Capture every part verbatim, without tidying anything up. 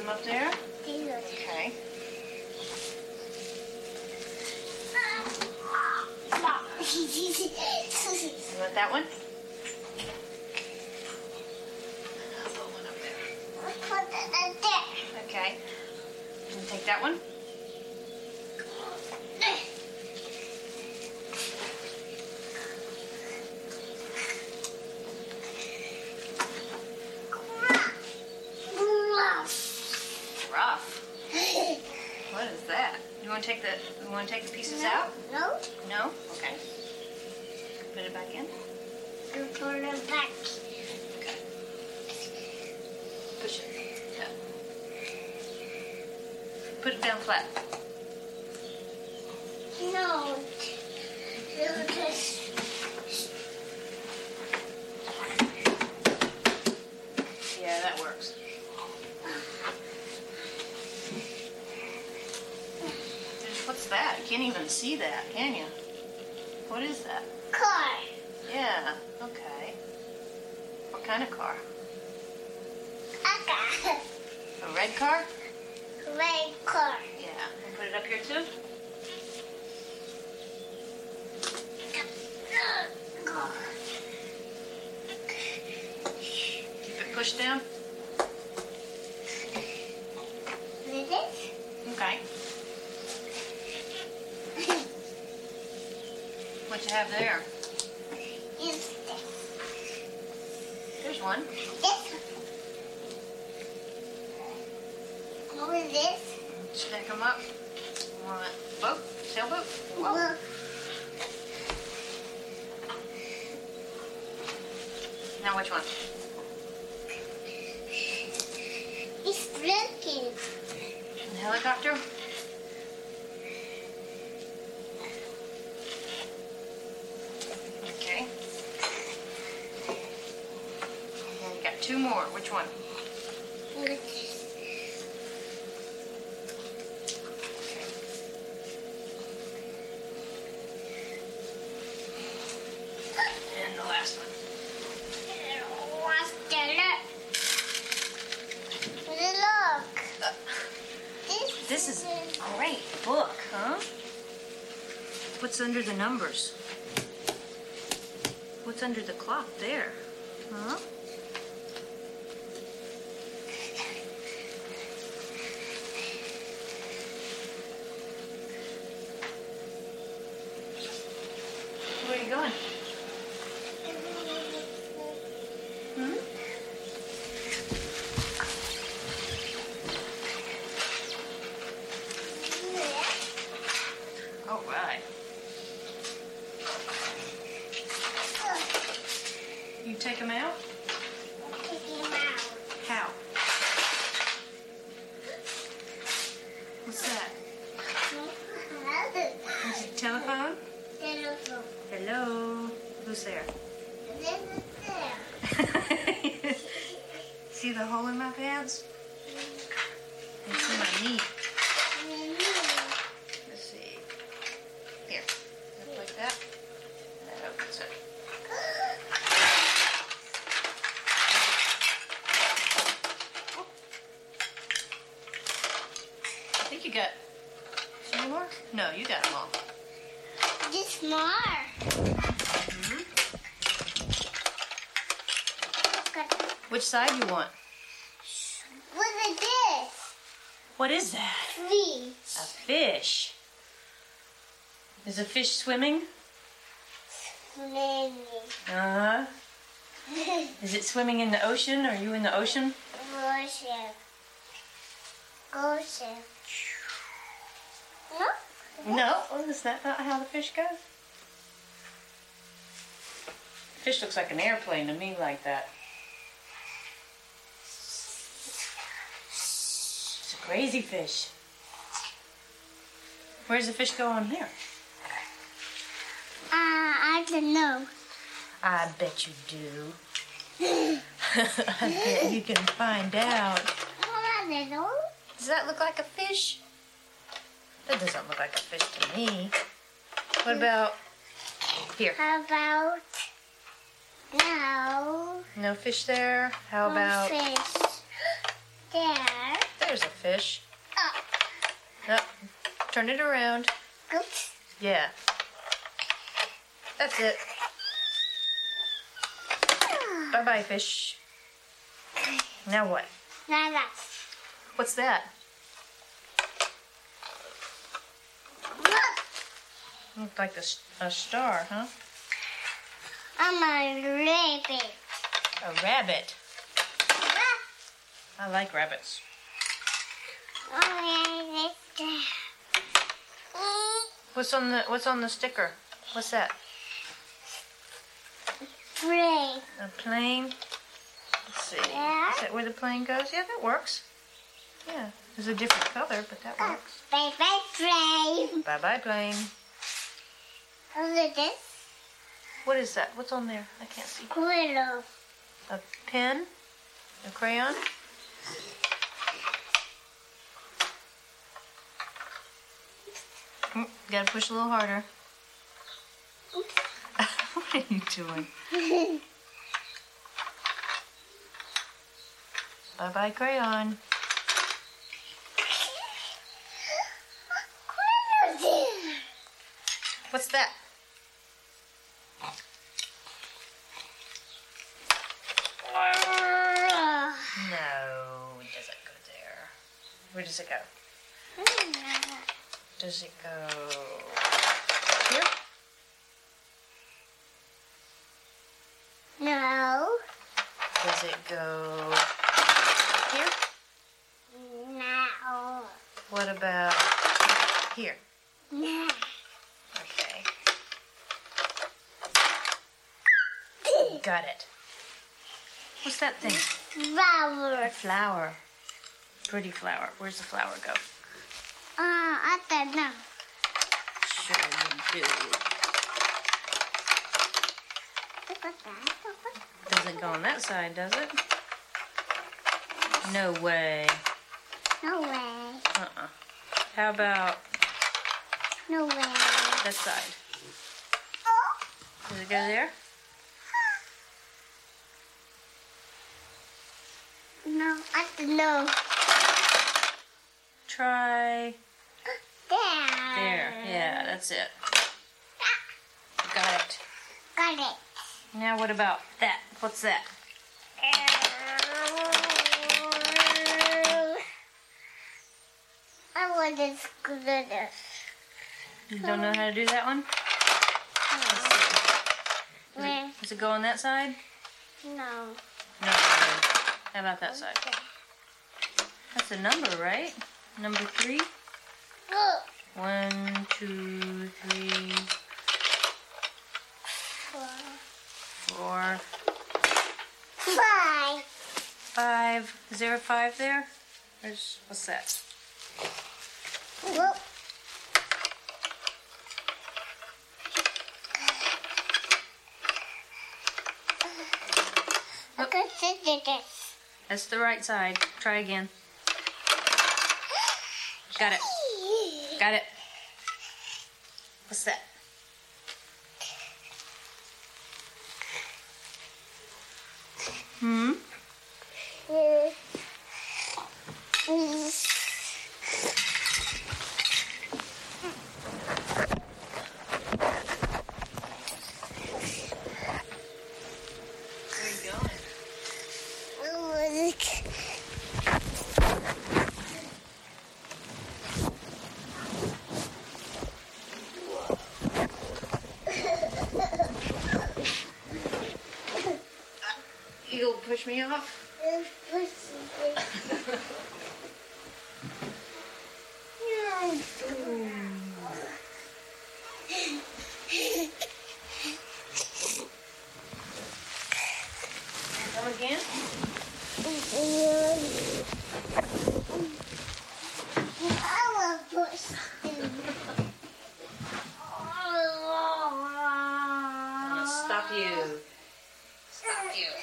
them up there? Yes. Okay. You want that one? I'll put one up there. Put it up there. Okay. Can you take that one? Rough. What is that? You want to take the you want to take the pieces No. out? No. No? Okay. Put it back in. You put it back. Okay. Push it. Yeah. Put it down flat. No. You just. Yeah, that works. What's that? You can't even see that, can you? What is that? Car. Yeah, okay. What kind of car? A car. A red car? Red car. Yeah. And put it up here too? Keep it pushed down? With this? Okay. What you have there? Is this. There's one. This. What is this? Stack them up. Want boat? Sailboat? Whoa. Well, Now which one? it's blinking. The helicopter? Okay. And you got two more. Which one? And the last one. What's the look? Look. This, This is a great book, huh? What's under the numbers? What's under the clock there? Huh? Where are you going? Hmm? All right. You take them out? Take him out. How? What's that? Is it a telephone? Telephone. Hello? Who's there? This is there. See the hole in my pants? And see my knee. Let's see. Here. Just like that. And that opens it. I think you got some more? No, you got them all. This more. Mm-hmm. Got- Which side you want? What is this? What is that? Three. A fish. Is a fish swimming? Swimming. Uh-huh. Is it swimming in the ocean? Are you in the ocean? Ocean. Ocean. No? No. Oh, is that not how the fish goes? Fish looks like an airplane to me like that. It's a crazy fish. Where's the fish go on there? Uh, I don't know. I bet you do. I bet you can find out. I don't know. Does that look like a fish? That doesn't look like a fish to me. What about here? How about now? No fish there? How No about fish there? there's There's a fish. Oh. Nope. Turn it around. Oops. Yeah. That's it. Bye-bye, fish. Now what? Now that's. What's that? Looks like a, s- a star, huh? I'm a rabbit. A rabbit. I like rabbits. Oh, yeah, What's on the What's on the sticker? What's that? Plane. A plane. Let's see. Yeah. Is that where the plane goes? Yeah, that works. Yeah. It's a different color, but that Oh, works. bye-bye, plane. Bye-bye, plane. Look at this. What is that? What's on there? I can't see. Squirrel. A pen? A crayon? Mm, gotta push a little harder. What are you doing? Bye-bye, crayon. Squirrel there. What's that? No, it doesn't go there. Where does it go? Does it go here? No. Does it go here? No. What about here? No. Okay. Got it. What's that thing? Flower. A flower. Pretty flower. Where's the flower go? Uh, I don't know. Sure you do. Look at that. Doesn't go on that side, does it? No way. No way. Uh-uh. How about No way. that side? Oh. Does it go there? No, I don't know. Try There. there. Yeah, that's it. Got it. Got it. Now what about that? What's that? I want to screw this. You don't know how to do that one? Does Where? it, does it go on that side? No. No. How about that side? That's a number, right? Number three? Look. One, two, three, four, Five. five. Is there a five there? There's, what's that? Look. I can see this. That's the right side. Try again. Got it. Got it. What's that? Hmm? Yeah. Mm. Where you going? Oh, look. You'll push me off? It's pushing. Come again? I will push him. I'm gonna stop you. Stop you.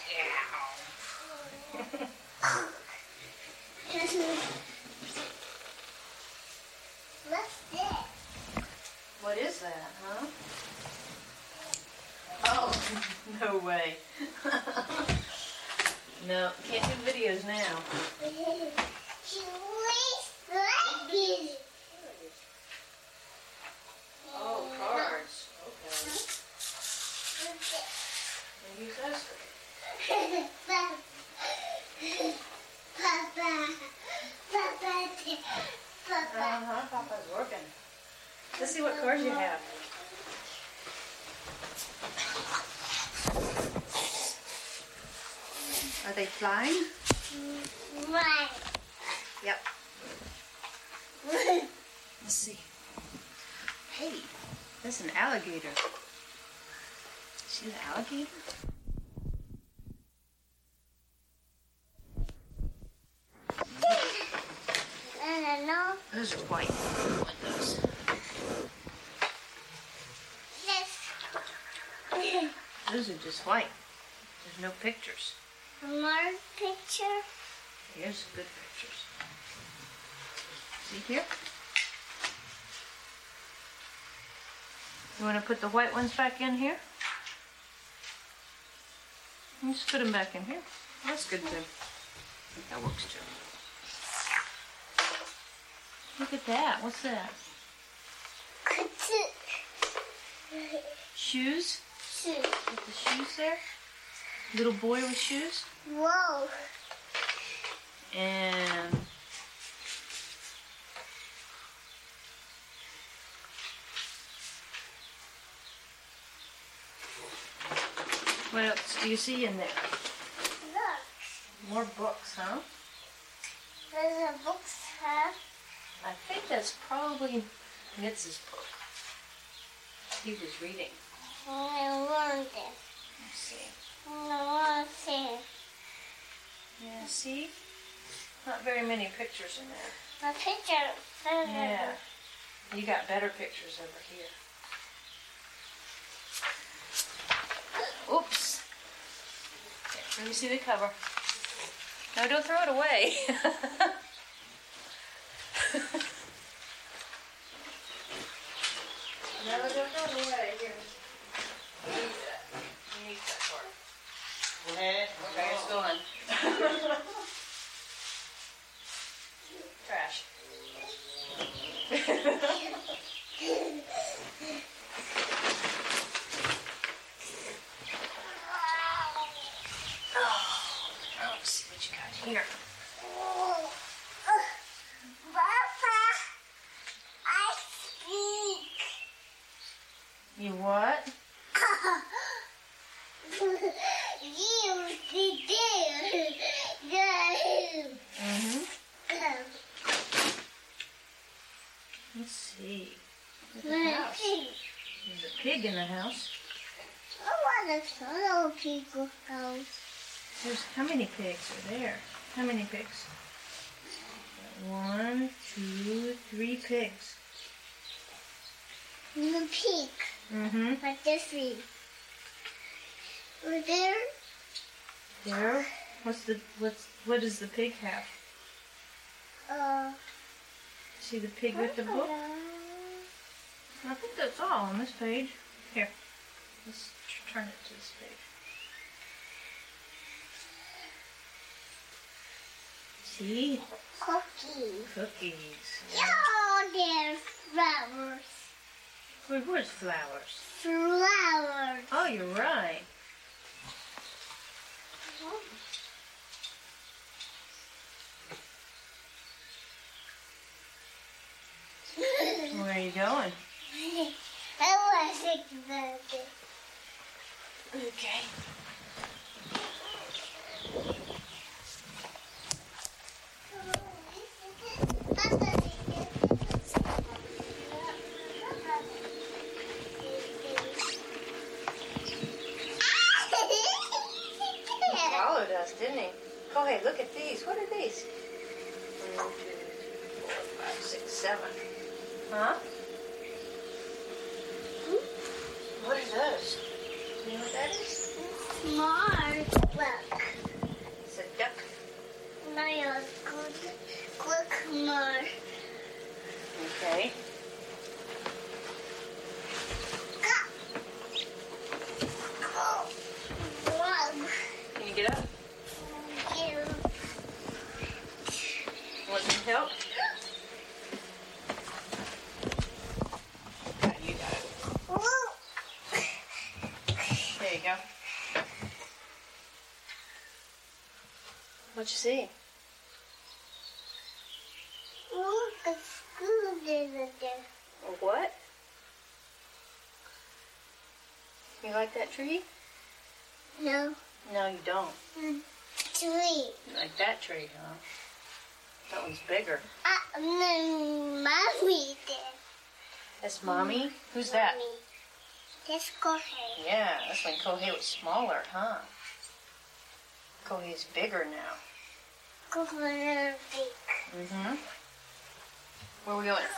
What's this? What is that, huh? Oh, no way. No, can't do videos now. She Uh-huh, Papa's working. Let's see what cars you have. Are they flying? Right. Yep. Let's see. Hey, that's an alligator. See the alligator? I don't know. Those are white windows. This. Those are just white. There's no pictures. More picture. Here's good pictures. See here? You want to put the white ones back in here? You just put them back in here. That's good too. That works too. Look at that. What's that? Shoes? Shoes. With the shoes there? Little boy with shoes? Whoa. And what else do you see in there? Look. More books, huh? There's a books have. I think that's probably Mitz's book. He was reading. I want it. Let's see. I want to see it. Yeah, see? Not very many pictures in there. The picture. Yeah. You got better pictures over here. Oops. Okay, let me see the cover. No, don't throw it away. No, don't throw it away. Here. You need that. You need that part. Okay, it's gone. Trash. Oh, let's see what you got here. Papa, I speak. You what? You sit there. No. Mm-hmm. Let's see. Look at the house. There's a pig in the house. I want a little pig house. There's how many pigs are there? How many pigs? One, two, three pigs. The pig. Mm-hmm. Like this three. Over there. There. What's the what's what does the pig have? Uh. See the pig with the book? I think that's all on this page. Here. Let's tr- turn it to this page. See? Cookies. Cookies. Oh, there's flowers. Where, where's flowers? Flowers. Oh, you're right. Where are you going? I want to take that. Okay. He followed us, didn't he? Go ahead, look at these. What are these? One, two, three, four, five, six, seven. Huh? What are those? You know what that is? Smart. Look. It's a duck. Now good. Look more. Okay. Can you get up? You. Want some help? Yeah, you got it. There you go. What'd you see? Look, it's good. there. A what? You like that tree? No. No, you don't. Mm. Tree. You like that tree, huh? That one's bigger. Uh, mm, mommy did. That's Mommy? Who's that? Mommy. That's Kohei. Yeah, that's when Kohei was smaller, huh? Kohei's bigger now. Kohei big. Mm-hmm. Where are we going?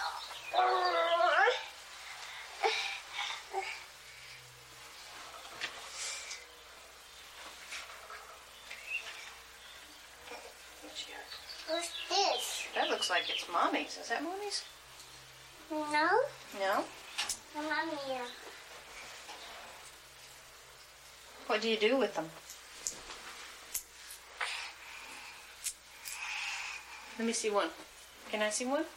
What's this? That looks like it's Mommy's. Is that Mommy's? No. No? Mommy. What do you do with them? Let me see one. Can I see one?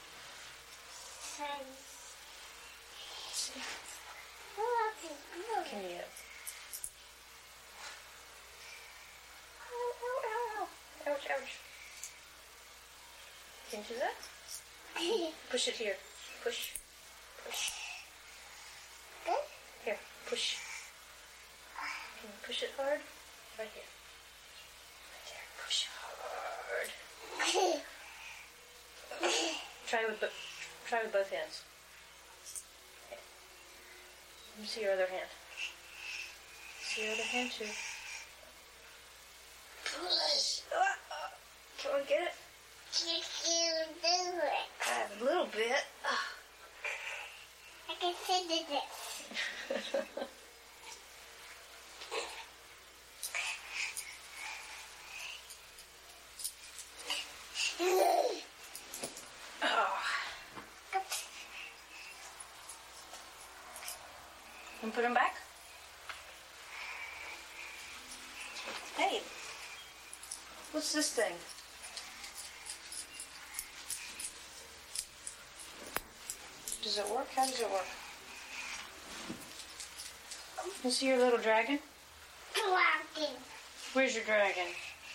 Can you? Ow, ow, ow, ow. Ouch, ouch. Can you do that? Push it here. Push. Push. Here, push. Can you push it hard? Right here. Right there. Push hard. Try with bo- try with both hands. Okay. Let me see your other hand. See your other hand too. Push. Uh, Can we get it? Can you do it? Uh, a little bit. I can see this. Oh. Can we put them back? Hey, what's this thing? Does it work? How does it work? You see your little dragon? Dragon. Where's your dragon?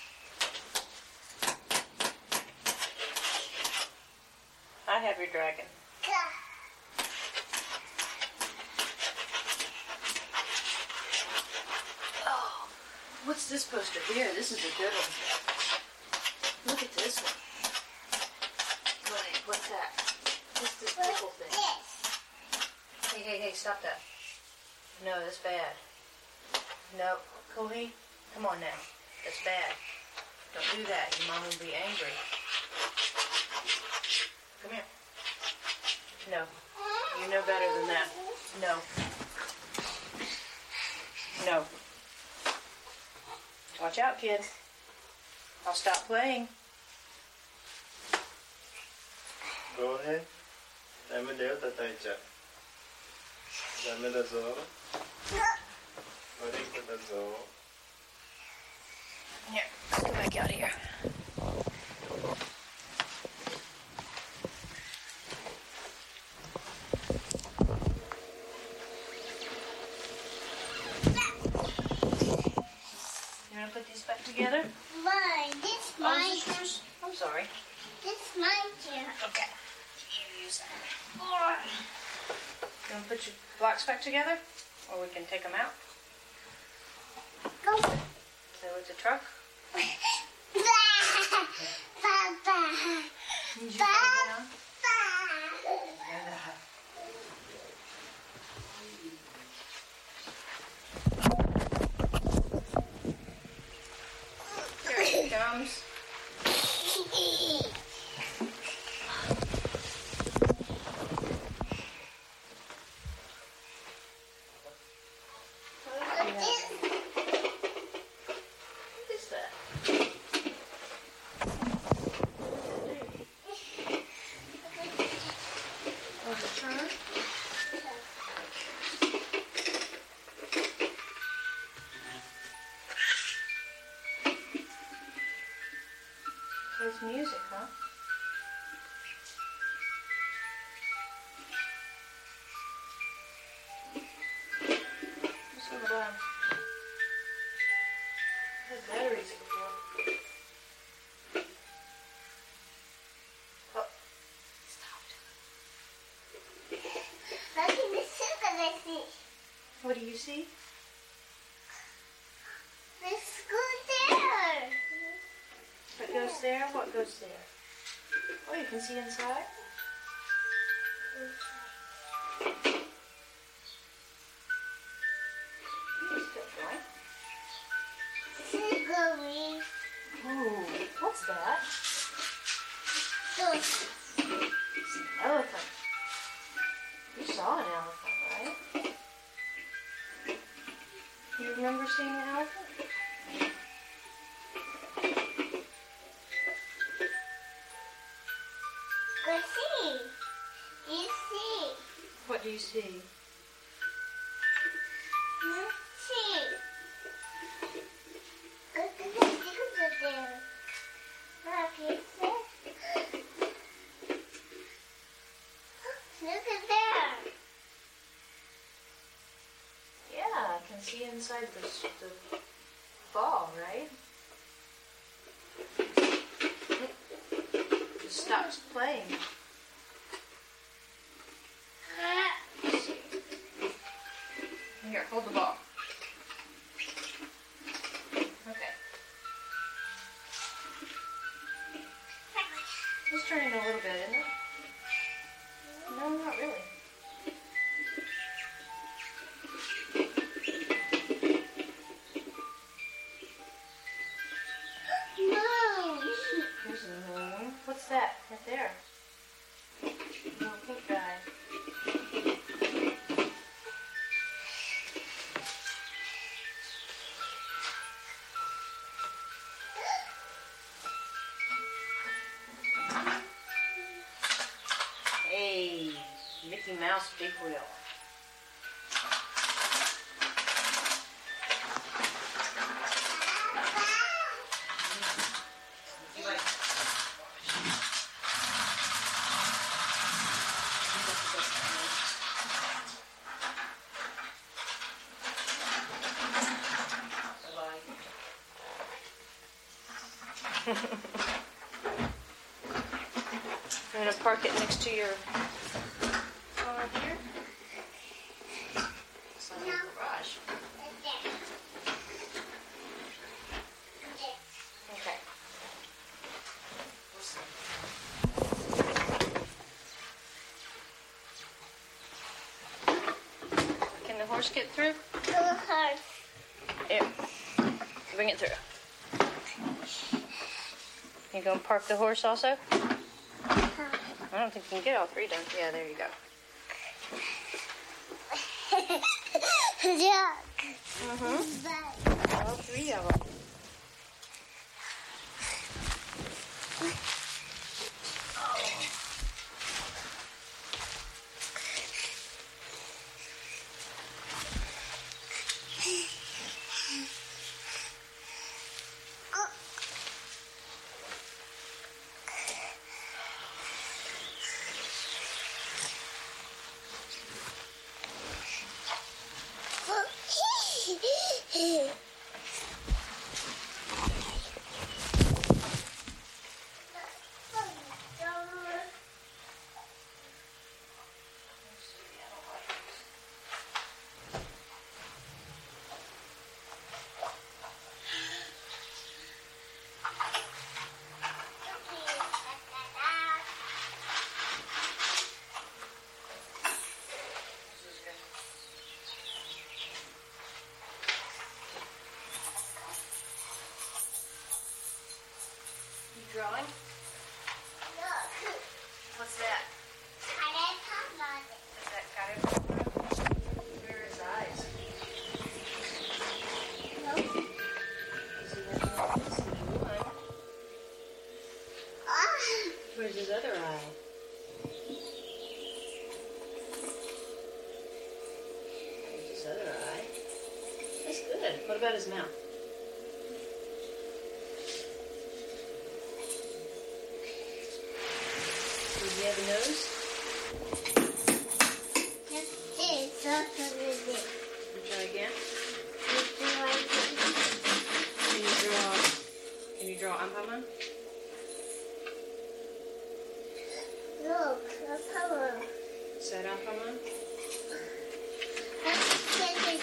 I have your dragon. Oh, what's this poster here? This is a good one. Look at this one. Wait, what's that? What's this pickle thing? This. Hey, hey, hey, stop that. No, that's bad. No, Kohei, come on now. That's bad. Don't do that. Your mom will be angry. Come here. No. You know better than that. No. No. Watch out, kid. I'll stop playing. Go ahead. ダメだよ、叩いちゃう。ダメだぞ。悪い子だぞ。 Here, let's go back out of here. You want to put these back together? Mine. This Oh, mine. is this yours? I'm sorry. This mine chair. Okay. You use that. You want to put your blocks back together? Or we can take them out? Go. So it's a truck? Papa. Did you put it down? Here it comes. What is that? Oh, the turn? Plays music, huh? What's going on? Has batteries before. Oh, stopped. What do you see? Let's go there. What goes there? What goes there? Oh, you can see inside? Cigarette. Oh, what's that? Look. It's an elephant. You saw an elephant, right? You remember seeing an elephant? Go see. You see. What do you see? You see. Go to the cigarette there. Look, you see. Look at there. Yeah, I can see inside the, the ball, right? It stops playing. Let's see. Here, hold the ball. Okay. It's turning a little bit, isn't it? No, not really. No. Here's the moon. What's that? Right there. Little pink guy. Hey, Mickey Mouse big wheel. You like- I'm gonna park it next to your car here. It's not in the garage. Okay. Can the horse get through? Go hard. Yeah. Bring it through. You gonna park the horse also? I don't think you can get all three done. Yeah, there you go. Look. Mm-hmm. All three of them. Drawing? Look. What's that? I didn't talk about it. Is that got it? Where are his eyes? Nope. Does he have one? See one. Ah. Where's his other eye? There's his other eye. That's good. What about his mouth? Does he have a nose? Just this. That's what it is. Can you try again? Just do like this. Can you draw? Can you draw Ampaman? Look. The color. Is that Ampaman? Let's get it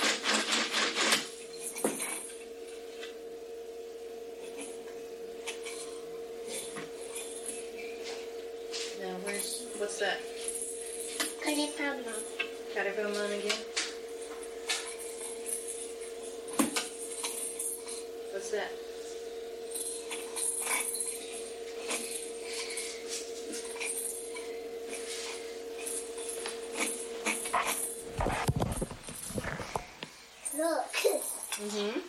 What's that? Caterpillar. Caterpillar again? What's that? Look. Mm-hmm.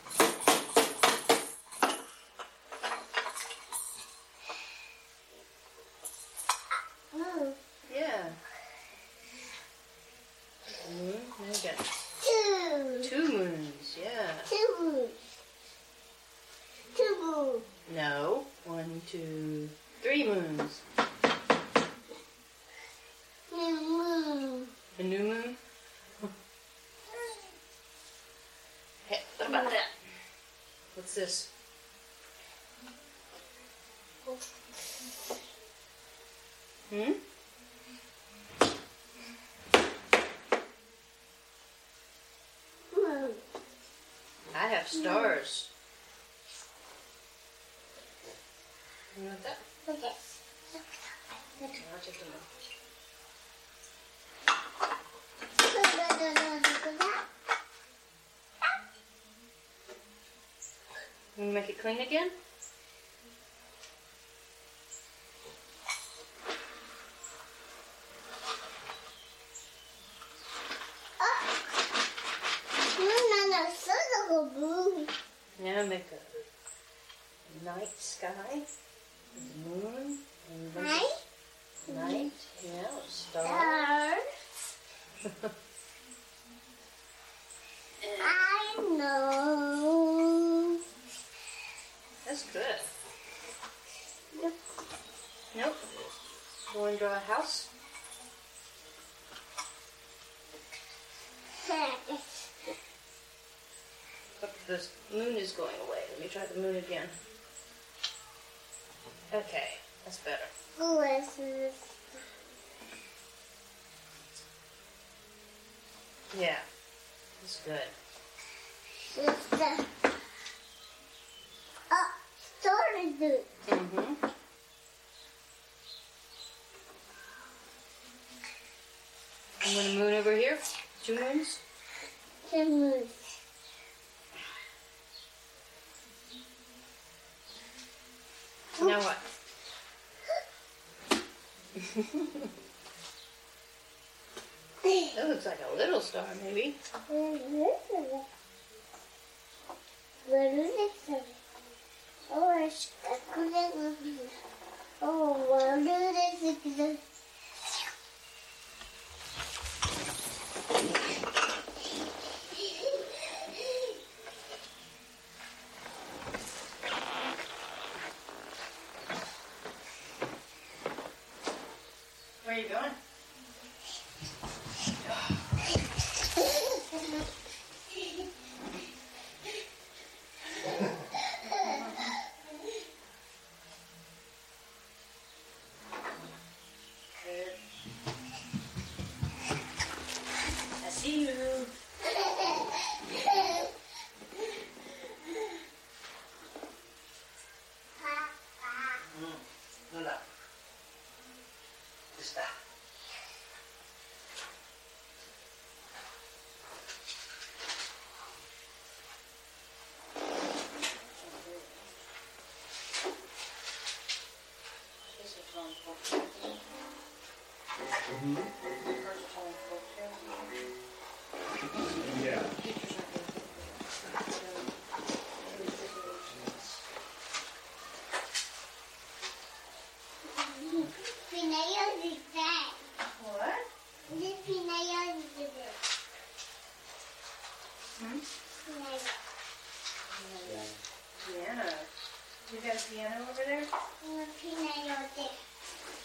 Mm. Yeah. Moon. Now you got Two. two moons. Yeah. Two moons. Two moons. No. One, two, three moons. New moon. A new moon? Hey, what about that? What's this? Hmm? Moon. I have stars. You want that? Look at this. Okay, I'll take them out. Look at that. You want to make it clean again? Now make a night sky, the moon, and then Night? night, yeah, stars. Stars. I know. That's good. Nope. You want to draw a house? But the moon is going away. Let me try the moon again. Okay, that's better. Who is this? Yeah, that's good. It's the oh, story dude. Mm-hmm. You want a moon over here? Two moons? The moon. Now what? That looks like a little star, maybe. What is it? Oh, it's a good. Oh, what is it? Where are you going? I see you. Lula. Está. Yeah. What? Hmm? Piano. You got a piano over there?